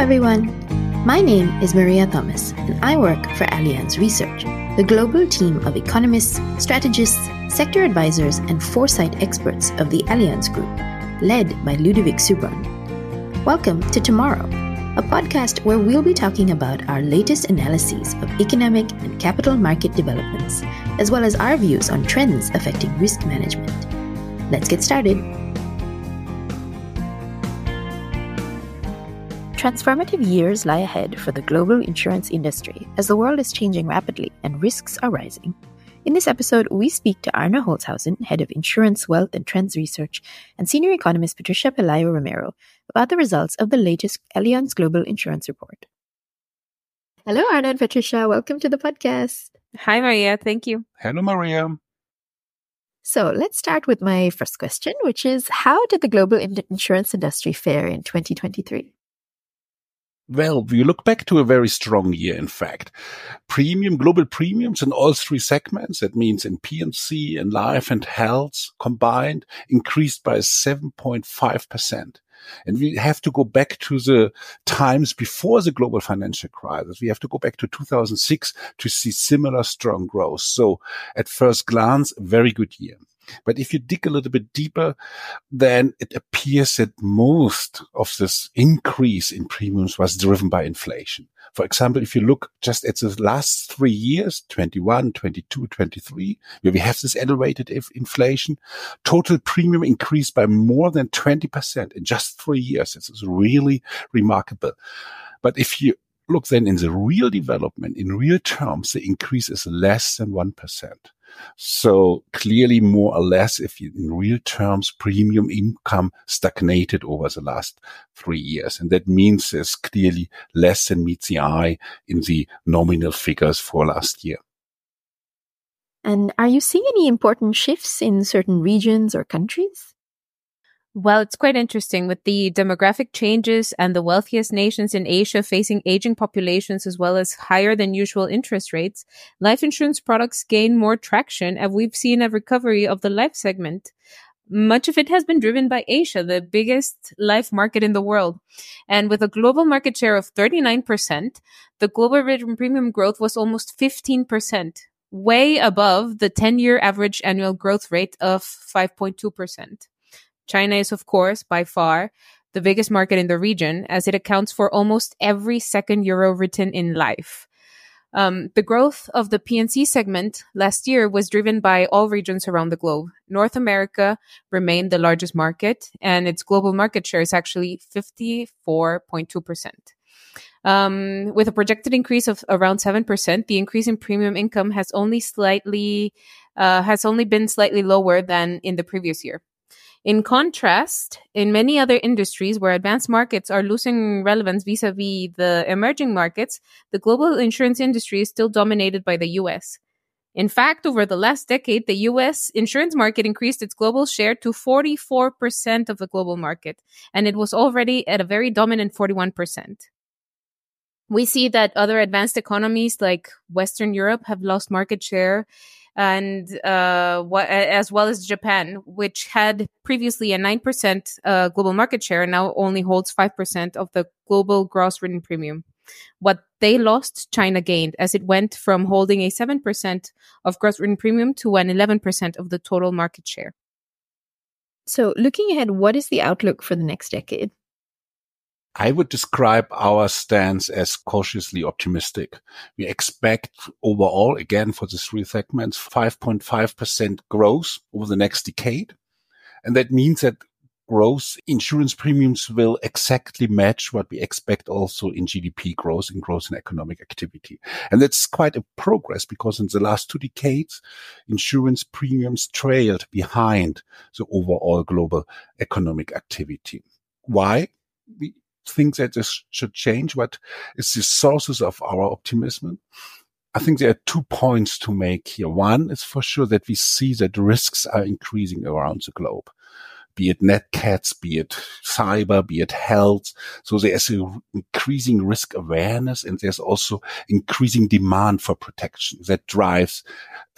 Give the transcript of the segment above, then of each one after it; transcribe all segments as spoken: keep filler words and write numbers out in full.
everyone. My name is Maria Thomas, and I work for Allianz Research, the global team of economists, strategists, sector advisors, and foresight experts of the Allianz Group, led by Ludovic Subran. Welcome to Tomorrow, a podcast where we'll be talking about our latest analyses of economic and capital market developments, as well as our views on trends affecting risk management. Let's get started. Transformative years lie ahead for the global insurance industry as the world is changing rapidly and risks are rising. In this episode, we speak to Arne Holzhausen, Head of Insurance, Wealth and Trends Research, and Senior Economist Patricia Pelayo Romero about the results of the latest Allianz Global Insurance Report. Hello, Arne and Patricia. Welcome to the podcast. Hi, Maria. Thank you. Hello, Maria. So let's start with my first question, which is, how did the global in- insurance industry fare in twenty twenty-three? Well, we look back to a very strong year, in fact. Premium, global premiums in all three segments, that means in P and C, in life and health combined, increased by seven point five percent. And we have to go back to the times before the global financial crisis. We have to go back to two thousand six to see similar strong growth. So at first glance, a very good year. But if you dig a little bit deeper, then it appears that most of this increase in premiums was driven by inflation. For example, if you look just at the last three years, twenty-one, twenty-two, twenty-three, where we have this elevated inflation, total premium increased by more than twenty percent in just three years. This is really remarkable. But if you look then in the real development, in real terms, the increase is less than one percent. So clearly, more or less, if you, in real terms, premium income stagnated over the last three years. And that means there's clearly less than meets the eye in the nominal figures for last year. And are you seeing any important shifts in certain regions or countries? Well, it's quite interesting with the demographic changes and the wealthiest nations in Asia facing aging populations as well as higher than usual interest rates. Life insurance products gain more traction, and we've seen a recovery of the life segment. Much of it has been driven by Asia, the biggest life market in the world. And with a global market share of thirty-nine percent, the global written premium growth was almost fifteen percent, way above the ten-year average annual growth rate of five point two percent. China is, of course, by far the biggest market in the region, as it accounts for almost every second euro written in life. Um, the growth of the P and C segment last year was driven by all regions around the globe. North America remained the largest market, and its global market share is actually fifty-four point two percent. Um, with a projected increase of around seven percent, the increase in premium income has only slightly uh, has only been slightly lower than in the previous year. In contrast, in many other industries where advanced markets are losing relevance vis-a-vis the emerging markets, the global insurance industry is still dominated by the U S. In fact, over the last decade, the U S insurance market increased its global share to forty-four percent of the global market, and it was already at a very dominant forty-one percent. We see that other advanced economies like Western Europe have lost market share, and uh, wh- as well as Japan, which had previously a nine percent uh, global market share, now only holds five percent of the global gross written premium. What they lost, China gained, as it went from holding a seven percent of gross written premium to an eleven percent of the total market share. So looking ahead, what is the outlook for the next decade? I would describe our stance as cautiously optimistic. We expect overall, again, for the three segments, five point five percent growth over the next decade. And that means that growth insurance premiums will exactly match what we expect also in G D P growth and growth in economic activity. And that's quite a progress, because in the last two decades, insurance premiums trailed behind the overall global economic activity. Why? We think that this should change. What is the sources of our optimism? I think there are two points to make here. One is for sure that we see that risks are increasing around the globe, be it nat cats, be it cyber, be it health. So there's an increasing risk awareness, and there's also increasing demand for protection that drives a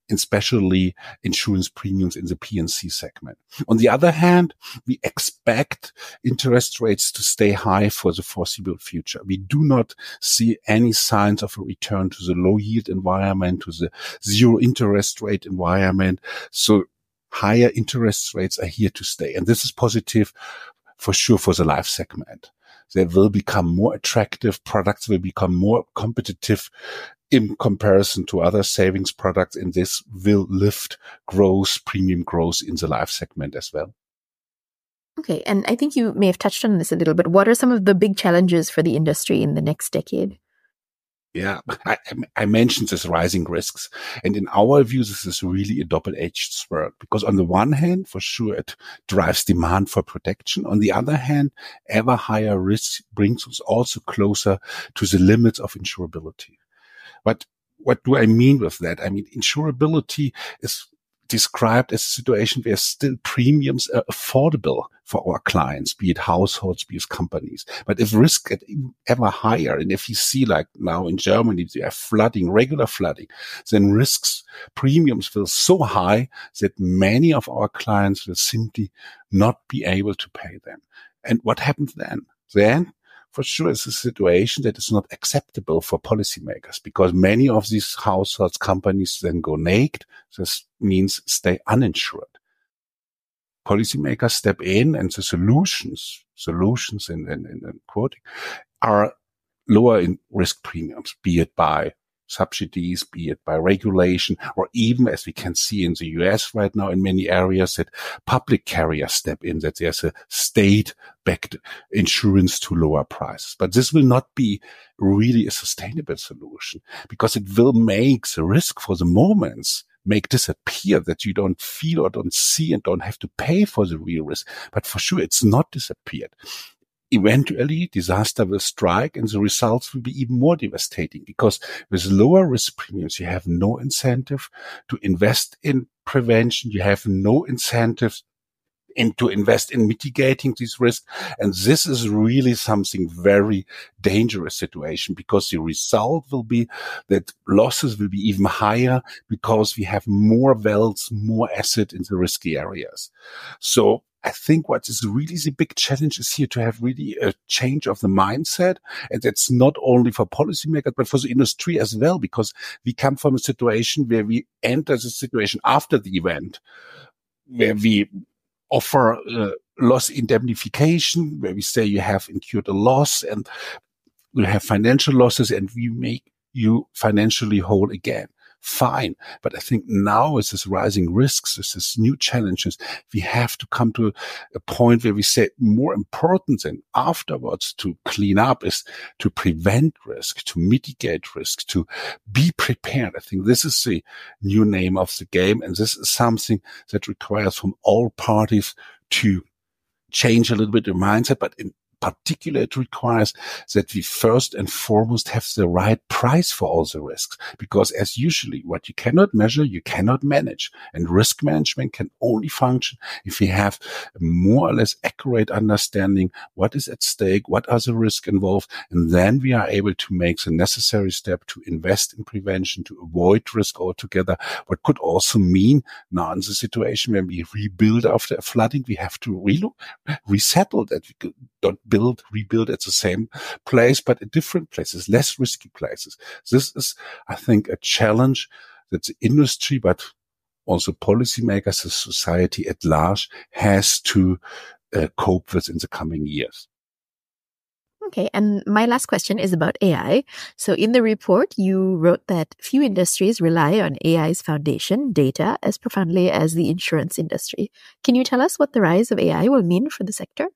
especially insurance premiums in the P and C segment. On the other hand, we expect interest rates to stay high for the foreseeable future. We do not see any signs of a return to the low yield environment, to the zero interest rate environment. So higher interest rates are here to stay. And this is positive for sure for the life segment. They will become more attractive. Products will become more competitive in comparison to other savings products. And this will lift growth, premium growth in the life segment as well. Okay. And I think you may have touched on this a little bit. What are some of the big challenges for the industry in the next decade? Yeah, I, I mentioned this rising risks. And in our view, this is really a double-edged sword because on the one hand, for sure, it drives demand for protection. On the other hand, ever higher risk brings us also closer to the limits of insurability. But what do I mean with that? I mean, insurability is described as a situation where still premiums are affordable for our clients, be it households, be it companies. But if risk get ever higher, and if you see like now in Germany, they have flooding, regular flooding, then risks, premiums will so high that many of our clients will simply not be able to pay them. And what happens then? Then for sure, it's a situation that is not acceptable for policymakers because many of these households, companies then go naked. This means stay uninsured. Policymakers step in and the solutions, solutions in, in, in quoting, are lower in risk premiums, be it by subsidies, be it by regulation, or even as we can see in the U S right now in many areas that public carriers step in, that there's a state-backed insurance to lower prices. But this will not be really a sustainable solution because it will make the risk for the moments make disappear, that you don't feel or don't see and don't have to pay for the real risk. But for sure, it's not disappeared. Eventually, disaster will strike and the results will be even more devastating because with lower risk premiums, you have no incentive to invest in prevention. You have no incentive in to invest in mitigating these risks. And this is really something very dangerous situation because the result will be that losses will be even higher because we have more wealth, more asset in the risky areas. So I think what is really the big challenge is here to have really a change of the mindset. And that's not only for policymakers, but for the industry as well, because we come from a situation where we enter the situation after the event, where we offer uh, loss indemnification, where we say you have incurred a loss and you have financial losses and we make you financially whole again. Fine. But I think now with this rising risks, with this new challenges, we have to come to a point where we say more important than afterwards to clean up is to prevent risk, to mitigate risk, to be prepared. I think this is the new name of the game. And this is something that requires from all parties to change a little bit the mindset, but in particular, it requires that we first and foremost have the right price for all the risks. Because as usually, what you cannot measure, you cannot manage. And risk management can only function if we have a more or less accurate understanding what is at stake, what are the risks involved, and then we are able to make the necessary step to invest in prevention, to avoid risk altogether. What could also mean now in the situation when we rebuild after a flooding, we have to re- resettle that. We don't build, rebuild at the same place, but at different places, less risky places. This is, I think, a challenge that the industry, but also policymakers, the society at large, has to uh, cope with in the coming years. Okay, and my last question is about A I. So in the report, you wrote that few industries rely on A I's foundation, data, as profoundly as the insurance industry. Can you tell us what the rise of A I will mean for the sector?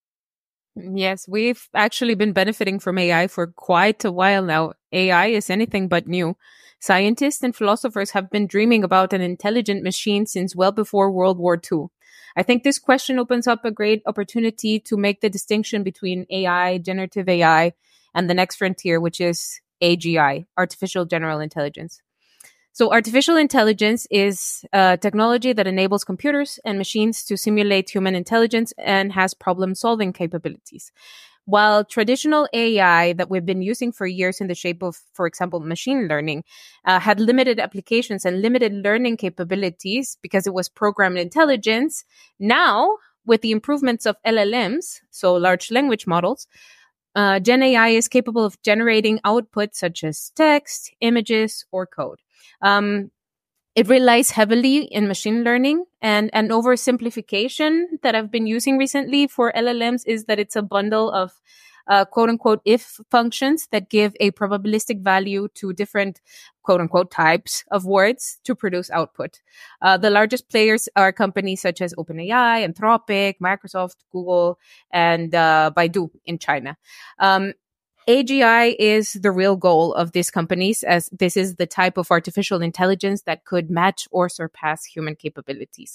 Yes, we've actually been benefiting from A I for quite a while now. A I is anything but new. Scientists and philosophers have been dreaming about an intelligent machine since well before World War Two. I think this question opens up a great opportunity to make the distinction between A I, generative A I, and the next frontier, which is A G I, artificial general intelligence. So artificial intelligence is a technology that enables computers and machines to simulate human intelligence and has problem-solving capabilities. While traditional A I that we've been using for years in the shape of, for example, machine learning, uh, had limited applications and limited learning capabilities because it was programmed intelligence, now with the improvements of L L Ms, so large language models, uh, Gen A I is capable of generating output such as text, images, or code. Um, It relies heavily in machine learning, and an oversimplification that I've been using recently for L L Ms is that it's a bundle of uh, quote unquote if functions that give a probabilistic value to different quote unquote types of words to produce output. Uh, the largest players are companies such as OpenAI, Anthropic, Microsoft, Google, and uh, Baidu in China. Um, A G I is the real goal of these companies, as this is the type of artificial intelligence that could match or surpass human capabilities.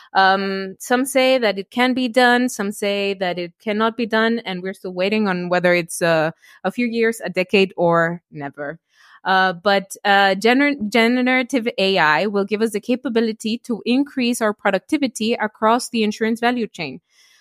Um, some say that it can be done. Some say that it cannot be done. And we're still waiting on whether it's uh, a few years, a decade, or never. Uh, but uh, gener- generative A I will give us the capability to increase our productivity across the insurance value chain.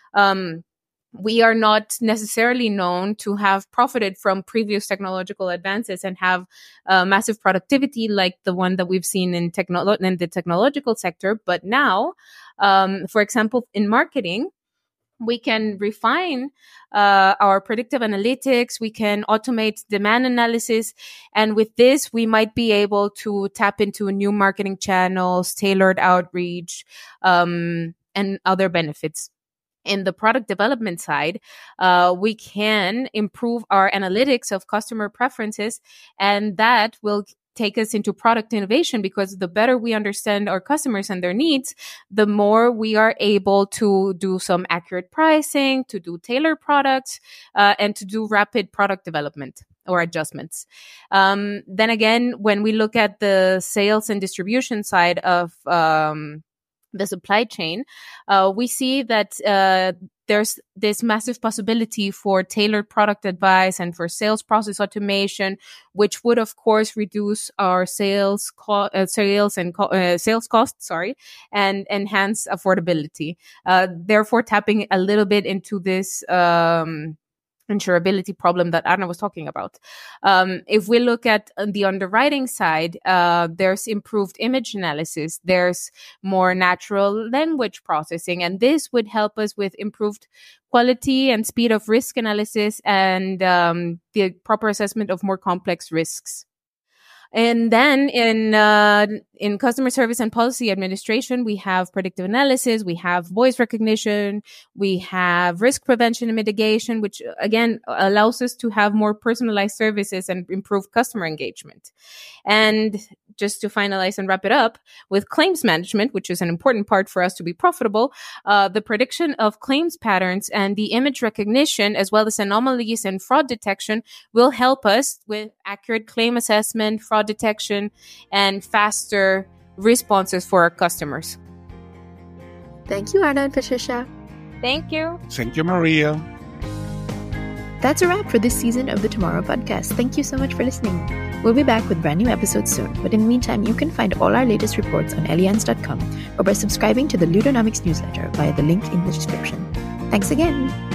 Um, We are not necessarily known to have profited from previous technological advances and have uh, massive productivity like the one that we've seen in, technolo- in the technological sector. But now, um, for example, in marketing, we can refine uh, our predictive analytics. We can automate demand analysis. And with this, we might be able to tap into new marketing channels, tailored outreach, um, and other benefits. In the product development side, uh, we can improve our analytics of customer preferences, and that will take us into product innovation, because the better we understand our customers and their needs, the more we are able to do some accurate pricing, to do tailored products, uh, and to do rapid product development or adjustments. Um, then again, when we look at the sales and distribution side of um the supply chain, uh, we see that uh, there's this massive possibility for tailored product advice and for sales process automation, which would, of course, reduce our sales co- uh, sales and co- uh, sales costs, sorry, and enhance affordability. Uh, therefore, tapping a little bit into this Um, insurability problem that Anna was talking about. Um, if we look at the underwriting side, uh, there's improved image analysis, there's more natural language processing, and this would help us with improved quality and speed of risk analysis and um, the proper assessment of more complex risks. And then in uh, in customer service and policy administration, we have predictive analysis, we have voice recognition, we have risk prevention and mitigation, which again allows us to have more personalized services and improve customer engagement. And just to finalize and wrap it up, with claims management, which is an important part for us to be profitable, uh, the prediction of claims patterns and the image recognition, as well as anomalies and fraud detection, will help us with accurate claim assessment, fraud detection, and faster responses for our customers. Thank you, Anna and Patricia. Thank you. Thank you, Maria. That's a wrap for this season of the Tomorrow Podcast. Thank you so much for listening. We'll be back with brand new episodes soon, but in the meantime, you can find all our latest reports on Allianz dot com or by subscribing to the Ludonomics newsletter via the link in the description. Thanks again.